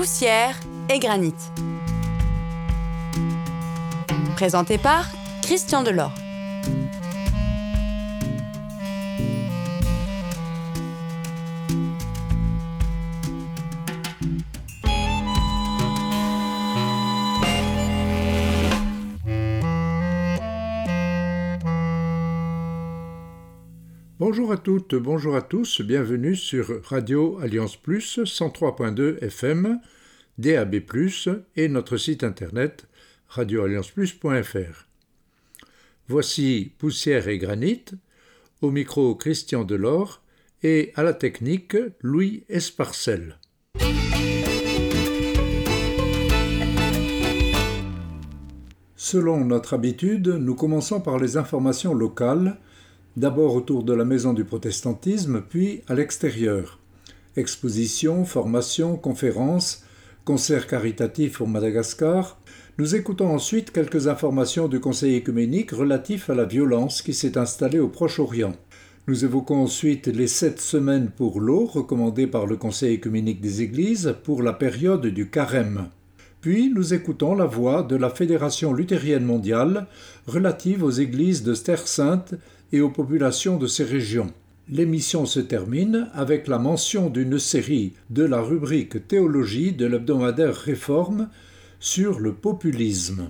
Poussière et granit. Présenté par Christian Delort. Bonjour à toutes, bonjour à tous, bienvenue sur Radio Alliance Plus 103.2 FM, DAB+, et notre site internet radioallianceplus.fr. Voici Poussière et granit, au micro Christian Delort et à la technique Louis Esparcel. Selon notre habitude, nous commençons par les informations locales, d'abord autour de la maison du protestantisme, puis à l'extérieur. Expositions, formations, conférences, concerts caritatifs au Madagascar. Nous écoutons ensuite quelques informations du Conseil œcuménique relatif à la violence qui s'est installée au Proche-Orient. Nous évoquons ensuite les 7 semaines pour l'eau recommandées par le Conseil œcuménique des Églises pour la période du Carême. Puis nous écoutons la voix de la Fédération luthérienne mondiale relative aux églises de Terre Sainte et aux populations de ces régions. L'émission se termine avec la mention d'une série de la rubrique Théologie de l'hebdomadaire Réforme sur le populisme.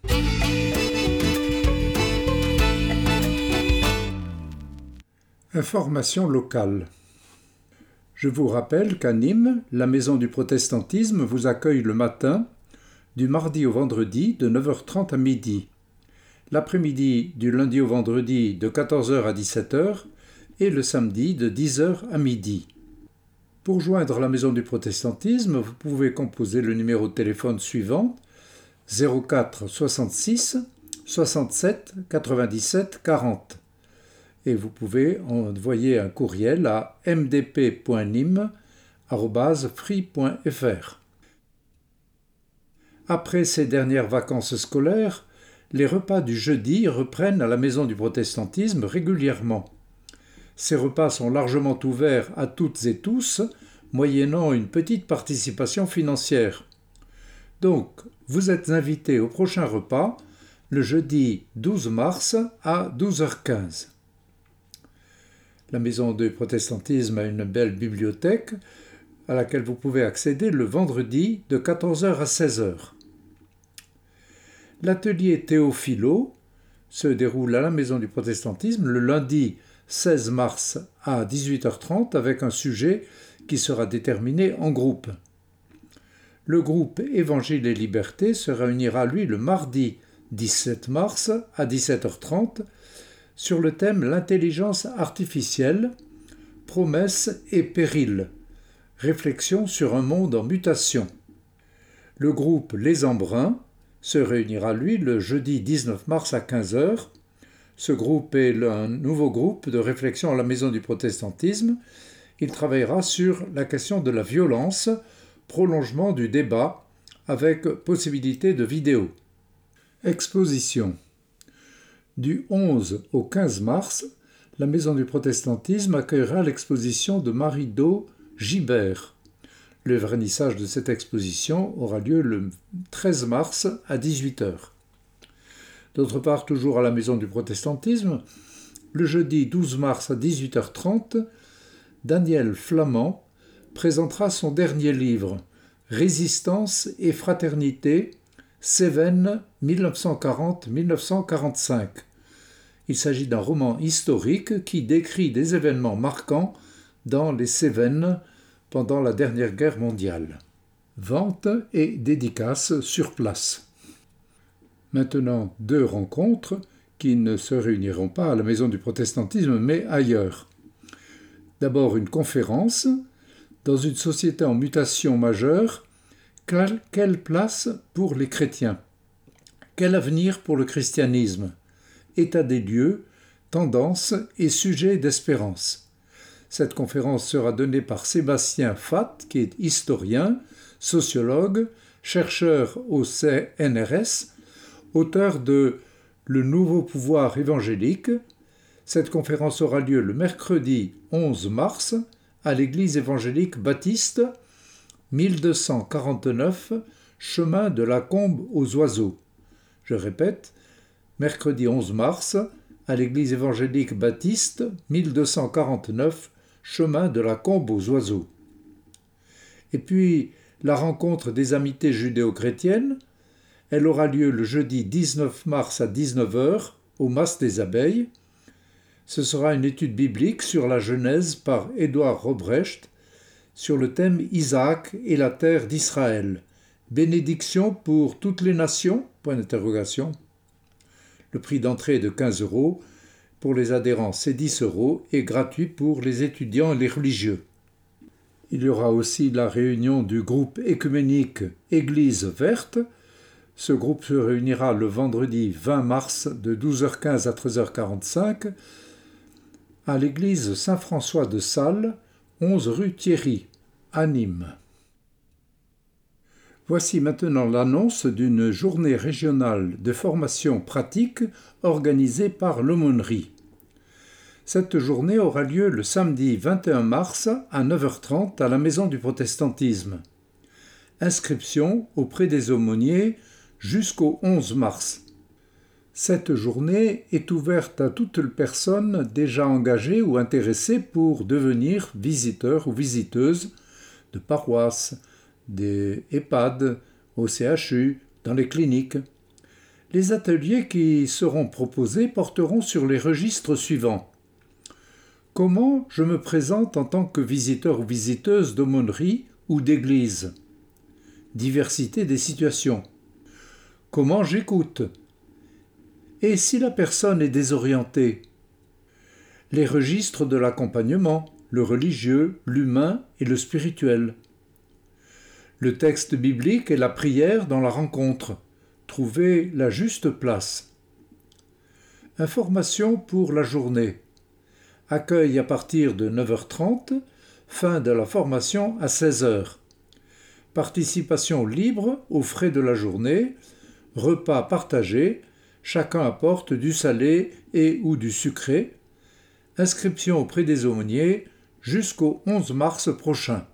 Information locale. Je vous rappelle qu'à Nîmes, la maison du protestantisme vous accueille le matin, du mardi au vendredi, de 9h30 à midi. L'après-midi du lundi au vendredi de 14h à 17h et le samedi de 10h à midi. Pour joindre la maison du protestantisme, vous pouvez composer le numéro de téléphone suivant 04 66 67 97 40 et vous pouvez envoyer un courriel à mdp.nîmes@free.fr. Après ces dernières vacances scolaires, les repas du jeudi reprennent à la maison du protestantisme régulièrement. Ces repas sont largement ouverts à toutes et tous, moyennant une petite participation financière. Donc, vous êtes invités au prochain repas, le jeudi 12 mars à 12h15. La maison du protestantisme a une belle bibliothèque à laquelle vous pouvez accéder le vendredi de 14h à 16h. L'atelier Théophilo se déroule à la maison du protestantisme le lundi 16 mars à 18h30 avec un sujet qui sera déterminé en groupe. Le groupe Évangile et Liberté se réunira lui le mardi 17 mars à 17h30 sur le thème L'intelligence artificielle, promesses et périls. Réflexion sur un monde en mutation. Le groupe Les Embruns se réunira lui le jeudi 19 mars à 15h. Ce groupe est un nouveau groupe de réflexion à la maison du protestantisme. Il travaillera sur la question de la violence, prolongement du débat avec possibilité de vidéo. Exposition. Du 11 au 15 mars, la maison du protestantisme accueillera l'exposition de Marie-Do Gibert. Le vernissage de cette exposition aura lieu le 13 mars à 18h. D'autre part, toujours à la maison du protestantisme, le jeudi 12 mars à 18h30, Daniel Flamand présentera son dernier livre, Résistance et fraternité, Cévennes 1940-1945. Il s'agit d'un roman historique qui décrit des événements marquants dans les Cévennes pendant la dernière guerre mondiale. Vente et dédicaces sur place. Maintenant, 2 rencontres qui ne se réuniront pas à la maison du protestantisme mais ailleurs. D'abord une conférence dans une société en mutation majeure. Quelle place pour les chrétiens? Quel avenir pour le christianisme? État des lieux, tendances et sujets d'espérance. Cette conférence sera donnée par Sébastien Fatt, qui est historien, sociologue, chercheur au CNRS, auteur de « Le nouveau pouvoir évangélique ». Cette conférence aura lieu le mercredi 11 mars à l'église évangélique baptiste 1249, chemin de la Combe aux Oiseaux. Je répète, mercredi 11 mars, à l'église évangélique baptiste, 1249, chemin de la Combe aux Oiseaux. Et puis, la rencontre des amitiés judéo-chrétiennes, elle aura lieu le jeudi 19 mars à 19h au Mas des Abeilles. Ce sera une étude biblique sur la Genèse par Édouard Robrecht sur le thème Isaac et la terre d'Israël. Bénédiction pour toutes les nations ? Point d'interrogation. Le prix d'entrée est de 15 €. Pour les adhérents, c'est 10 € et gratuit pour les étudiants et les religieux. Il y aura aussi la réunion du groupe écuménique Église verte. Ce groupe se réunira le vendredi 20 mars de 12h15 à 13h45 à l'église Saint-François de Sales, 11 rue Thierry, à Nîmes. Voici maintenant l'annonce d'une journée régionale de formation pratique organisée par l'aumônerie. Cette journée aura lieu le samedi 21 mars à 9h30 à la Maison du Protestantisme. Inscription auprès des aumôniers jusqu'au 11 mars. Cette journée est ouverte à toute personne déjà engagée ou intéressée pour devenir visiteur ou visiteuse de paroisse, des EHPAD, au CHU, dans les cliniques. Les ateliers qui seront proposés porteront sur les registres suivants. Comment je me présente en tant que visiteur ou visiteuse d'aumônerie ou d'église ? Diversité des situations. Comment j'écoute ? Et si la personne est désorientée ? Les registres de l'accompagnement, le religieux, l'humain et le spirituel. Le texte biblique et la prière dans la rencontre. Trouver la juste place. Information pour la journée. Accueil à partir de 9h30, fin de la formation à 16h. Participation libre aux frais de la journée, repas partagés, chacun apporte du salé et ou du sucré. Inscription auprès des aumôniers jusqu'au 11 mars prochain.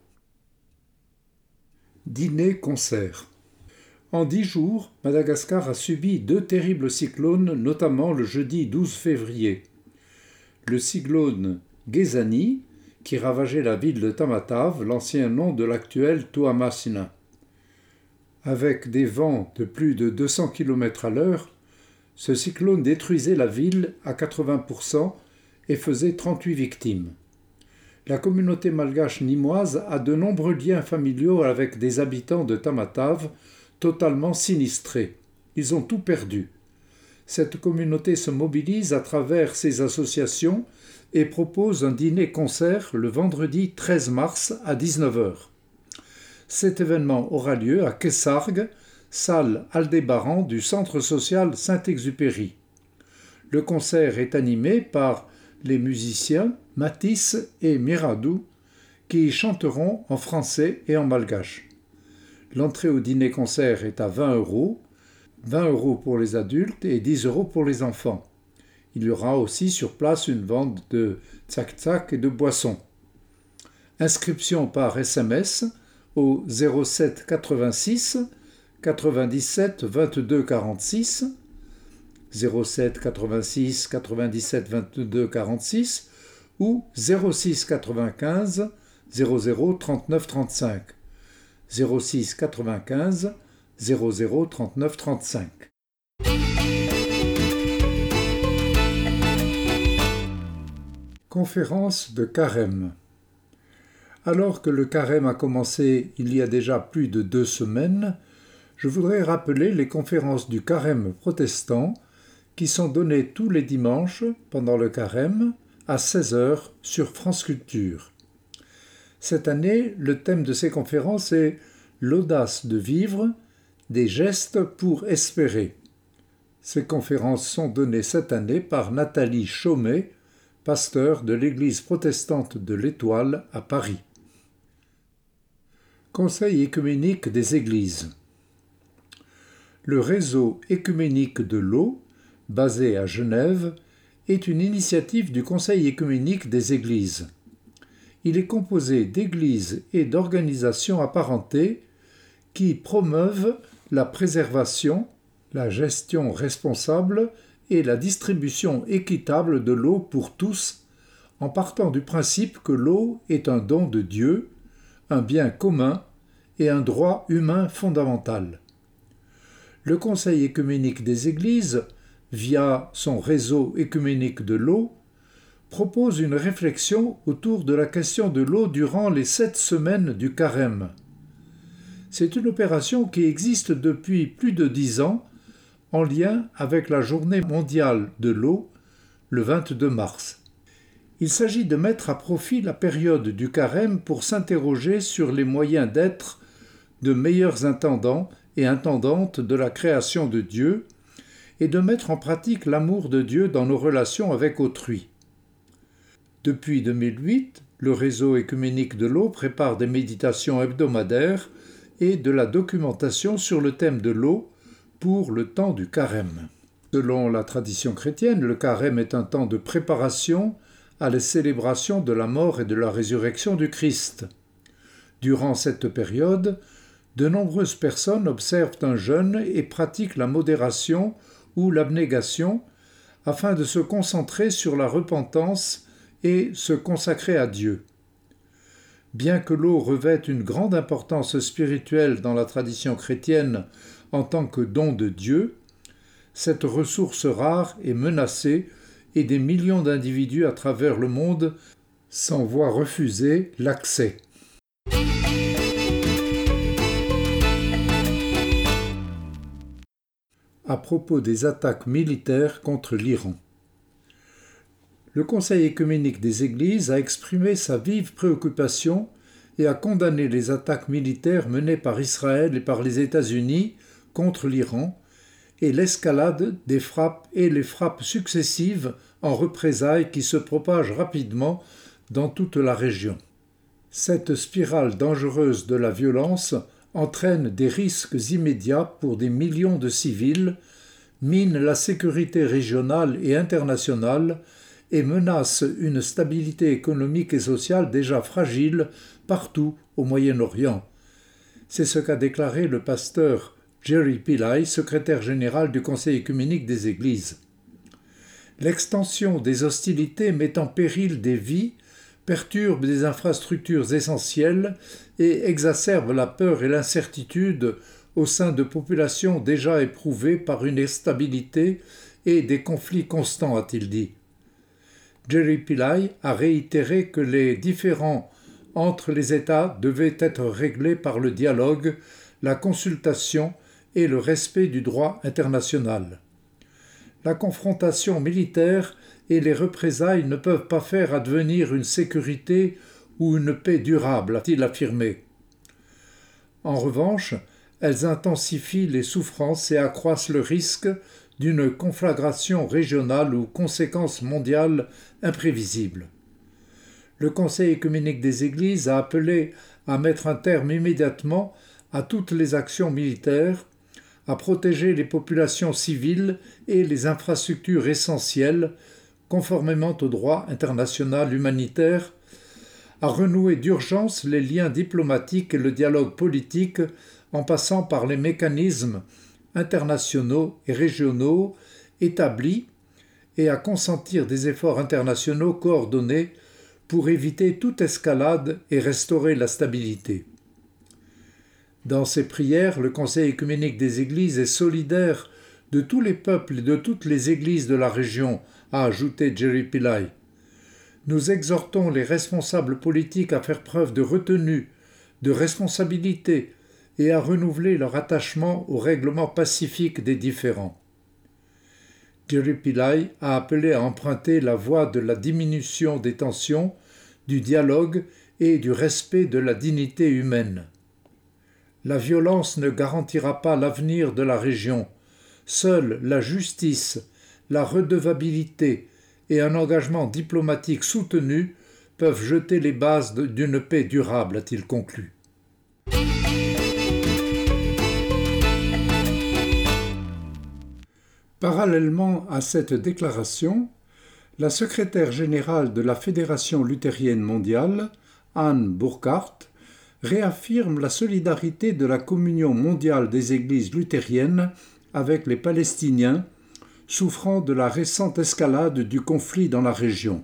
Dîner-concert. En 10 jours, Madagascar a subi 2 terribles cyclones, notamment le jeudi 12 février. Le cyclone Gezani, qui ravageait la ville de Tamatave, l'ancien nom de l'actuel Toamasina. Avec des vents de plus de 200 km à l'heure, ce cyclone détruisait la ville à 80% et faisait 38 victimes. La communauté malgache nîmoise a de nombreux liens familiaux avec des habitants de Tamatave totalement sinistrés. Ils ont tout perdu. Cette communauté se mobilise à travers ses associations et propose un dîner-concert le vendredi 13 mars à 19h. Cet événement aura lieu à Kessargues, salle Aldébaran du Centre social Saint-Exupéry. Le concert est animé par les musiciens Matisse et Miradou qui chanteront en français et en malgache. L'entrée au dîner-concert est à 20 €, 20 € pour les adultes et 10 € pour les enfants. Il y aura aussi sur place une vente de tsak-tsak et de boissons. Inscription par SMS au 07 86 97 22 46, 07 86 97 22 46 ou 06 95 00 39 35, 06 95 00 39 35. Conférence de Carême. Alors que le Carême a commencé il y a déjà plus de 2 semaines, je voudrais rappeler les conférences du Carême protestant qui sont données tous les dimanches pendant le Carême à 16h sur France Culture. Cette année, le thème de ces conférences est « L'audace de vivre, des gestes pour espérer ». Ces conférences sont données cette année par Nathalie Chaumet, pasteur de l'Église protestante de l'Étoile à Paris. Conseil œcuménique des Églises. Le réseau œcuménique de l'eau, basé à Genève, est une initiative du Conseil œcuménique des Églises. il est composé d'églises et d'organisations apparentées qui promeuvent la préservation, la gestion responsable et la distribution équitable de l'eau pour tous, en partant du principe que l'eau est un don de Dieu, un bien commun et un droit humain fondamental. Le Conseil œcuménique des Églises, via son réseau œcuménique de l'eau, propose une réflexion autour de la question de l'eau durant les 7 semaines du Carême. C'est une opération qui existe depuis plus de 10 ans, en lien avec la Journée mondiale de l'eau, le 22 mars. Il s'agit de mettre à profit la période du Carême pour s'interroger sur les moyens d'être de meilleurs intendants et intendantes de la création de Dieu et de mettre en pratique l'amour de Dieu dans nos relations avec autrui. Depuis 2008, le réseau œcuménique de l'eau prépare des méditations hebdomadaires et de la documentation sur le thème de l'eau pour le temps du Carême. Selon la tradition chrétienne, le Carême est un temps de préparation à la célébration de la mort et de la résurrection du Christ. Durant cette période, de nombreuses personnes observent un jeûne et pratiquent la modération ou l'abnégation afin de se concentrer sur la repentance et se consacrer à Dieu. Bien que l'eau revête une grande importance spirituelle dans la tradition chrétienne en tant que don de Dieu, cette ressource rare est menacée et des millions d'individus à travers le monde s'en voient refuser l'accès. À propos des attaques militaires contre l'Iran. Le Conseil œcuménique des Églises a exprimé sa vive préoccupation et a condamné les attaques militaires menées par Israël et par les États-Unis contre l'Iran et l'escalade des frappes et les frappes successives en représailles qui se propagent rapidement dans toute la région. Cette spirale dangereuse de la violence entraîne des risques immédiats pour des millions de civils, mine la sécurité régionale et internationale et menace une stabilité économique et sociale déjà fragile partout au Moyen-Orient. C'est ce qu'a déclaré le pasteur Jerry Pillay, secrétaire général du Conseil œcuménique des Églises. L'extension des hostilités met en péril des vies, perturbe des infrastructures essentielles et exacerbe la peur et l'incertitude au sein de populations déjà éprouvées par une instabilité et des conflits constants, a-t-il dit. Jerry Pillay a réitéré que les différends entre les États devaient être réglés par le dialogue, la consultation et le respect du droit international. La confrontation militaire et les représailles ne peuvent pas faire advenir une sécurité ou une paix durable, a-t-il affirmé. En revanche, elles intensifient les souffrances et accroissent le risque d'une conflagration régionale ou conséquences mondiales imprévisibles. Le Conseil œcuménique des Églises a appelé à mettre un terme immédiatement à toutes les actions militaires, à protéger les populations civiles et les infrastructures essentielles, conformément au droit international humanitaire, à renouer d'urgence les liens diplomatiques et le dialogue politique en passant par les mécanismes internationaux et régionaux établis et à consentir des efforts internationaux coordonnés pour éviter toute escalade et restaurer la stabilité. Dans ses prières, le Conseil œcuménique des Églises est solidaire de tous les peuples et de toutes les églises de la région, a ajouté Jerry Pillay. Nous exhortons les responsables politiques à faire preuve de retenue, de responsabilité et à renouveler leur attachement au règlement pacifique des différends. Jerry Pillay a appelé à emprunter la voie de la diminution des tensions, du dialogue et du respect de la dignité humaine. La violence ne garantira pas l'avenir de la région. Seule la justice, la redevabilité et un engagement diplomatique soutenu peuvent jeter les bases d'une paix durable, a-t-il conclu. Parallèlement à cette déclaration, la secrétaire générale de la Fédération luthérienne mondiale Anne Burkhardt, réaffirme la solidarité de la communion mondiale des églises luthériennes avec les Palestiniens souffrant de la récente escalade du conflit dans la région.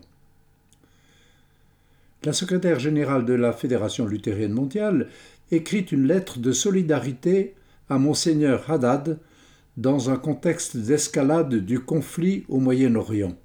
La secrétaire générale de la Fédération luthérienne mondiale écrit une lettre de solidarité à Monseigneur Haddad dans un contexte d'escalade du conflit au Moyen-Orient.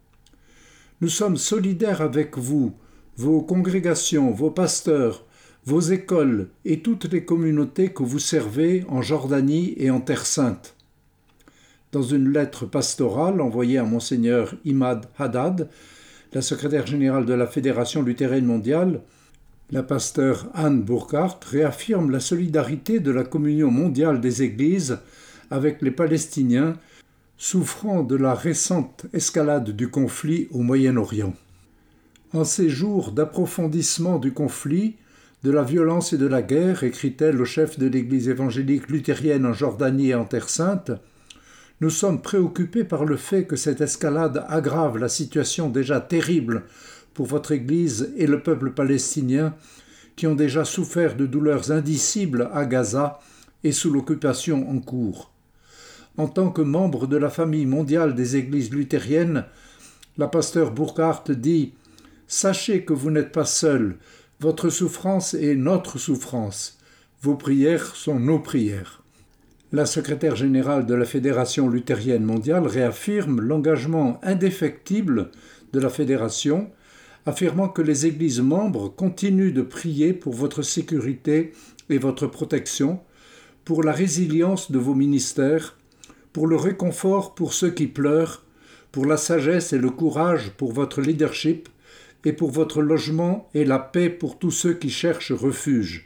Nous sommes solidaires avec vous, vos congrégations, vos pasteurs, vos écoles et toutes les communautés que vous servez en Jordanie et en Terre Sainte. Dans une lettre pastorale envoyée à Monseigneur Imad Haddad, la secrétaire générale de la Fédération luthérienne mondiale, la pasteure Anne Burkhardt réaffirme la solidarité de la communion mondiale des églises avec les Palestiniens souffrant de la récente escalade du conflit au Moyen-Orient. En ces jours d'approfondissement du conflit, de la violence et de la guerre, écrit-elle au chef de l'Église évangélique luthérienne en Jordanie et en Terre Sainte, nous sommes préoccupés par le fait que cette escalade aggrave la situation déjà terrible pour votre Église et le peuple palestinien qui ont déjà souffert de douleurs indicibles à Gaza et sous l'occupation en cours. En tant que membre de la famille mondiale des Églises luthériennes, la pasteure Burkhardt dit « Sachez que vous n'êtes pas seuls, votre souffrance est notre souffrance, vos prières sont nos prières. » La secrétaire générale de la Fédération luthérienne mondiale réaffirme l'engagement indéfectible de la Fédération, affirmant que les églises membres continuent de prier pour votre sécurité et votre protection, pour la résilience de vos ministères, pour le réconfort pour ceux qui pleurent, pour la sagesse et le courage pour votre leadership et pour votre logement et la paix pour tous ceux qui cherchent refuge.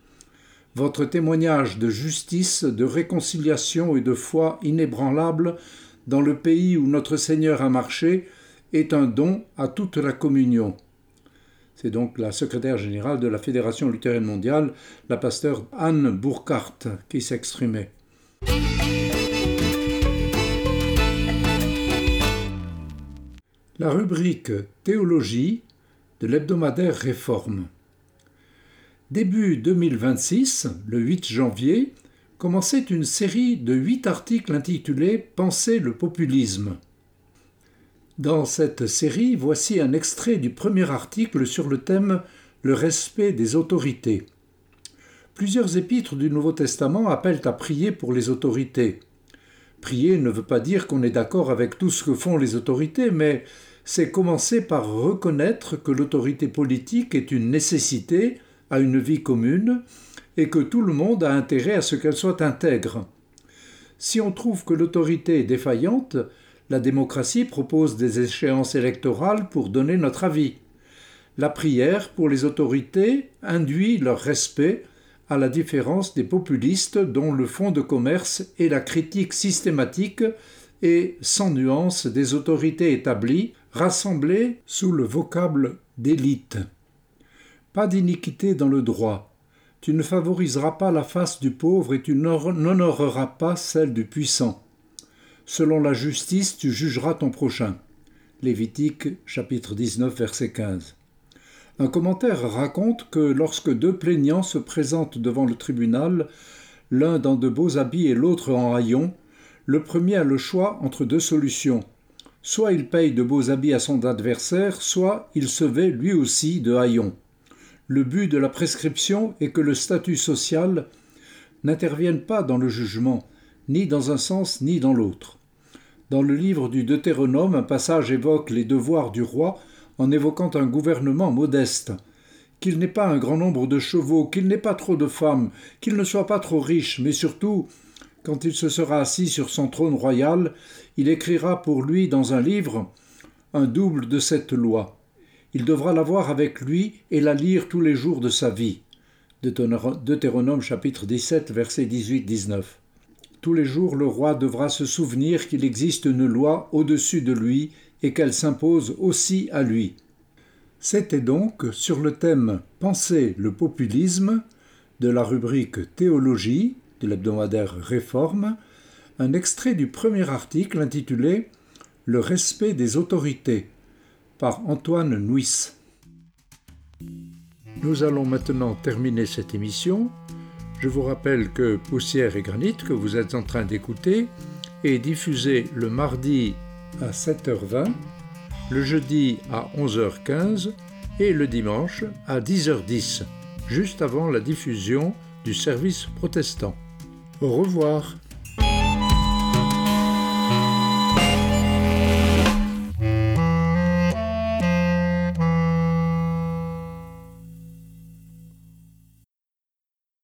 Votre témoignage de justice, de réconciliation et de foi inébranlable dans le pays où notre Seigneur a marché est un don à toute la communion. C'est donc la secrétaire générale de la Fédération luthérienne mondiale, la pasteure Anne Burkhardt, qui s'exprimait. La rubrique Théologie de l'hebdomadaire Réforme. Début 2026, le 8 janvier, commençait une série de 8 articles intitulés « Penser le populisme ». Dans cette série, voici un extrait du premier article sur le thème « Le respect des autorités ». Plusieurs épîtres du Nouveau Testament appellent à prier pour les autorités. Prier ne veut pas dire qu'on est d'accord avec tout ce que font les autorités, mais c'est commencer par reconnaître que l'autorité politique est une nécessité à une vie commune et que tout le monde a intérêt à ce qu'elle soit intègre. Si on trouve que l'autorité est défaillante, la démocratie propose des échéances électorales pour donner notre avis. La prière pour les autorités induit leur respect, à la différence des populistes dont le fonds de commerce est la critique systématique et sans nuance des autorités établies, rassemblées sous le vocable d'élite. Pas d'iniquité dans le droit. Tu ne favoriseras pas la face du pauvre et tu n'honoreras pas celle du puissant. Selon la justice, tu jugeras ton prochain. Lévitique, chapitre 19, verset 15. Un commentaire raconte que lorsque 2 plaignants se présentent devant le tribunal, l'un dans de beaux habits et l'autre en haillons, le premier a le choix entre 2 solutions. Soit il paye de beaux habits à son adversaire, soit il se vêt lui aussi de haillons. Le but de la prescription est que le statut social n'intervienne pas dans le jugement, ni dans un sens ni dans l'autre. Dans le livre du Deutéronome, un passage évoque les devoirs du roi en évoquant un gouvernement modeste, qu'il n'ait pas un grand nombre de chevaux, qu'il n'ait pas trop de femmes, qu'il ne soit pas trop riche, mais surtout, quand il se sera assis sur son trône royal, il écrira pour lui dans un livre un double de cette loi. Il devra l'avoir avec lui et la lire tous les jours de sa vie. Deutéronome chapitre 17, versets 18-19. Tous les jours, le roi devra se souvenir qu'il existe une loi au-dessus de lui et qu'elle s'impose aussi à lui. C'était donc sur le thème « Penser le populisme » de la rubrique « Théologie » de l'hebdomadaire Réforme, un extrait du premier article intitulé « Le respect des autorités » par Antoine Nuis. Nous allons maintenant terminer cette émission. Je vous rappelle que Poussière et Granit, que vous êtes en train d'écouter, est diffusé le mardi à 7h20, le jeudi à 11h15 et le dimanche à 10h10, juste avant la diffusion du service protestant. Au revoir.